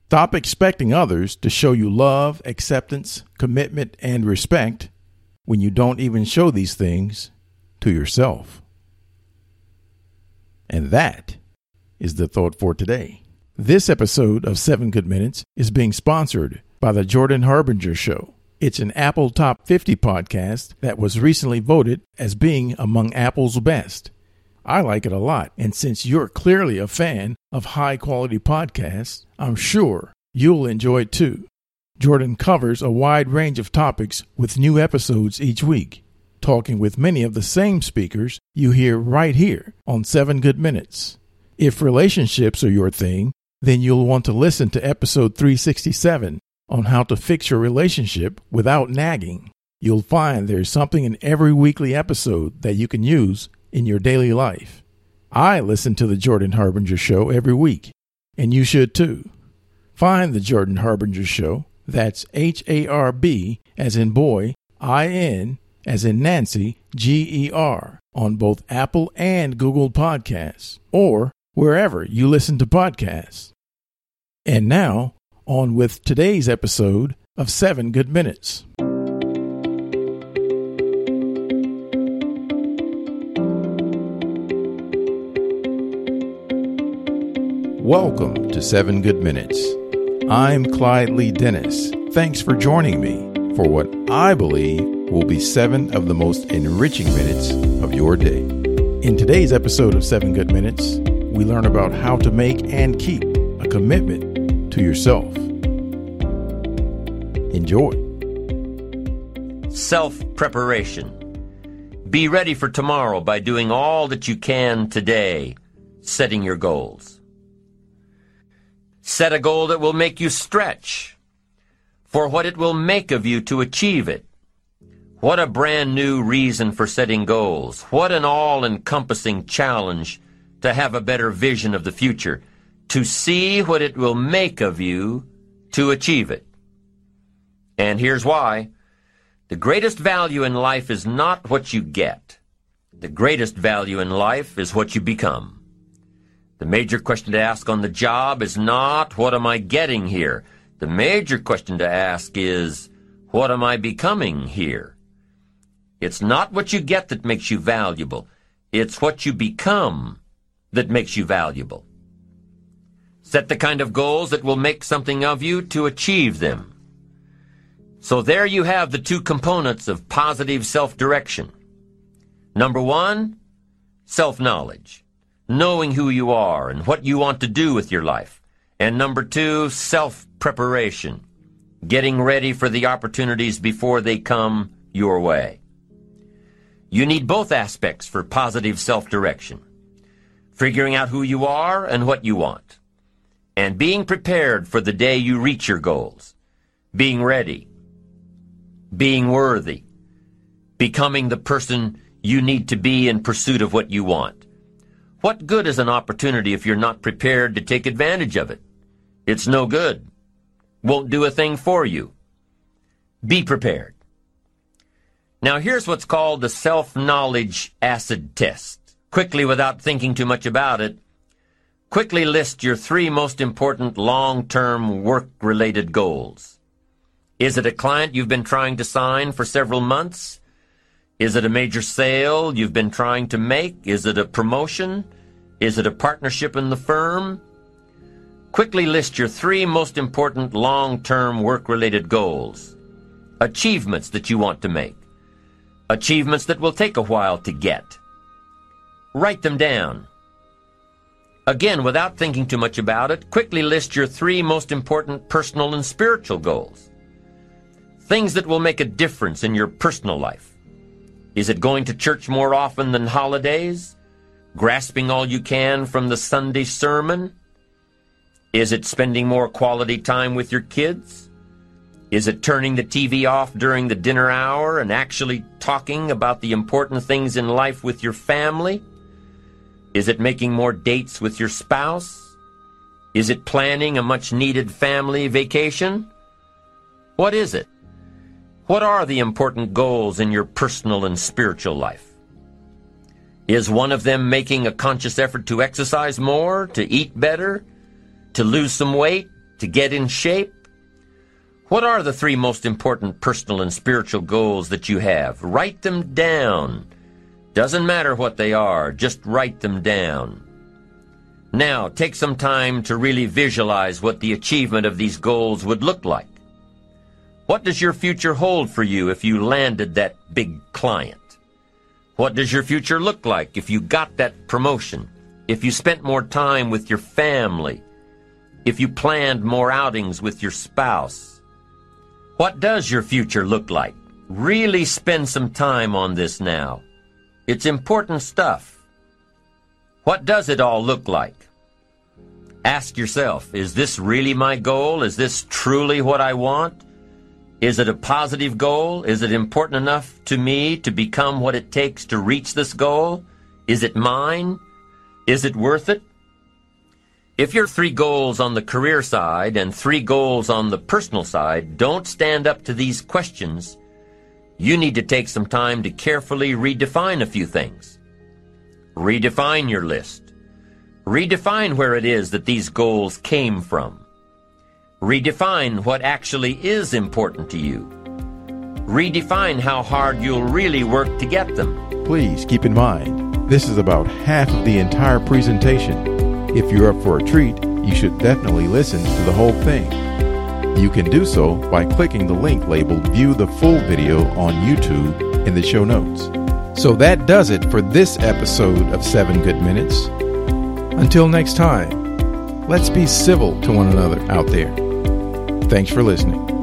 Stop expecting others to show you love, acceptance, commitment, and respect when you don't even show these things to yourself. And that is the thought for today. This episode of 7 Good Minutes is being sponsored by The Jordan Harbinger Show. It's an Apple Top 50 podcast that was recently voted as being among Apple's best. I like it a lot, and since you're clearly a fan of high-quality podcasts, I'm sure you'll enjoy it too. Jordan covers a wide range of topics with new episodes each week, talking with many of the same speakers you hear right here on 7 Good Minutes. If relationships are your thing, then you'll want to listen to episode 367 on how to fix your relationship without nagging. You'll find there's something in every weekly episode that you can use in your daily life. I listen to The Jordan Harbinger Show every week, and you should too. Find The Jordan Harbinger Show, that's HARB as in boy, IN as in Nancy, GER, on both Apple and Google Podcasts, or wherever you listen to podcasts. And now, on with today's episode of 7 Good Minutes. Welcome to 7 Good Minutes. I'm Clyde Lee Dennis. Thanks for joining me for what I believe will be 7 of the most enriching minutes of your day. In today's episode of 7 Good Minutes, we learn about how to make and keep a commitment to yourself. Enjoy. Self-preparation. Be ready for tomorrow by doing all that you can today, setting your goals. Set a goal that will make you stretch for what it will make of you to achieve it. What a brand new reason for setting goals. What an all-encompassing challenge to have a better vision of the future, to see what it will make of you to achieve it. And here's why. The greatest value in life is not what you get. The greatest value in life is what you become. The major question to ask on the job is not, what am I getting here? The major question to ask is, what am I becoming here? It's not what you get that makes you valuable. It's what you become that makes you valuable. Set the kind of goals that will make something of you to achieve them. So there you have the two components of positive self-direction. Number 1, self-knowledge. Knowing who you are and what you want to do with your life. And number 2, self-preparation, getting ready for the opportunities before they come your way. You need both aspects for positive self-direction, figuring out who you are and what you want, and being prepared for the day you reach your goals, being ready, being worthy, becoming the person you need to be in pursuit of what you want. What good is an opportunity if you're not prepared to take advantage of it? It's no good. Won't do a thing for you. Be prepared. Now here's what's called the self-knowledge acid test. Quickly, without thinking too much about it, quickly list your 3 most important long-term work-related goals. Is it a client you've been trying to sign for several months? Is it a major sale you've been trying to make? Is it a promotion? Is it a partnership in the firm? Quickly list your 3 most important long-term work-related goals. Achievements that you want to make. Achievements that will take a while to get. Write them down. Again, without thinking too much about it, quickly list your 3 most important personal and spiritual goals. Things that will make a difference in your personal life. Is it going to church more often than holidays? Grasping all you can from the Sunday sermon? Is it spending more quality time with your kids? Is it turning the TV off during the dinner hour and actually talking about the important things in life with your family? Is it making more dates with your spouse? Is it planning a much-needed family vacation? What is it? What are the important goals in your personal and spiritual life? Is one of them making a conscious effort to exercise more, to eat better, to lose some weight, to get in shape? What are the 3 most important personal and spiritual goals that you have? Write them down. Doesn't matter what they are, just write them down. Now, take some time to really visualize what the achievement of these goals would look like. What does your future hold for you if you landed that big client? What does your future look like if you got that promotion? If you spent more time with your family? If you planned more outings with your spouse? What does your future look like? Really spend some time on this now. It's important stuff. What does it all look like? Ask yourself, is this really my goal? Is this truly what I want? Is it a positive goal? Is it important enough to me to become what it takes to reach this goal? Is it mine? Is it worth it? If your 3 goals on the career side and 3 goals on the personal side don't stand up to these questions, you need to take some time to carefully redefine a few things. Redefine your list. Redefine where it is that these goals came from. Redefine what actually is important to you. Redefine how hard you'll really work to get them. Please keep in mind, this is about half of the entire presentation. If you're up for a treat, you should definitely listen to the whole thing. You can do so by clicking the link labeled View the Full Video on YouTube in the show notes. So that does it for this episode of 7 Good Minutes. Until next time, let's be civil to one another out there. Thanks for listening.